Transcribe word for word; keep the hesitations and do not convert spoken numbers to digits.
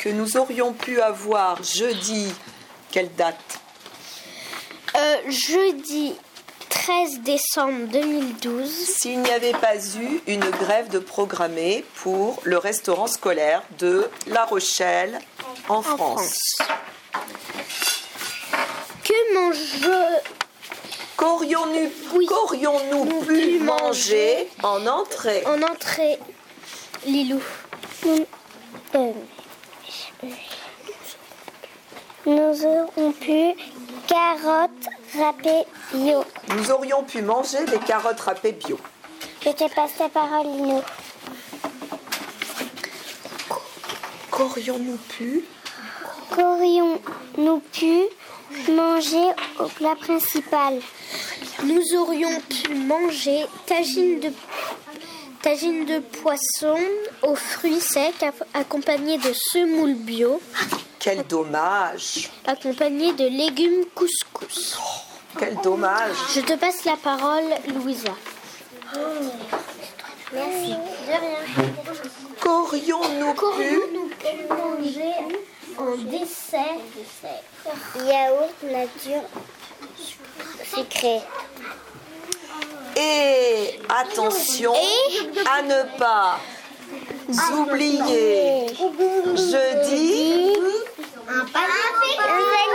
que nous aurions pu avoir jeudi, quelle date ? euh, Jeudi treize décembre deux mille douze. S'il n'y avait pas eu une grève de programmée pour le restaurant scolaire de La Rochelle en, en France. France. Que mange... Qu'aurions-nous, oui. Qu'aurions-nous pu, pu manger, manger en entrée En entrée, Lilou. Nous, euh, nous aurons pu carottes râpées bio. Nous aurions pu manger des carottes râpées bio. Je te passe la parole, Lilou. Qu'aurions-nous pu Qu'aurions-nous pu manger au plat principal? Nous aurions pu manger tagine de, tagine de poisson aux fruits secs accompagnée de semoule bio. Quel dommage! Accompagné de légumes couscous. Oh, quel dommage! Je te passe la parole, Louisa. Oh. Merci. De rien. Qu'aurions-nous Qu'aurions-nous pu manger en dessert? Yaourt nature sucré. Et attention Et à ne pas oublier jeudi un panier.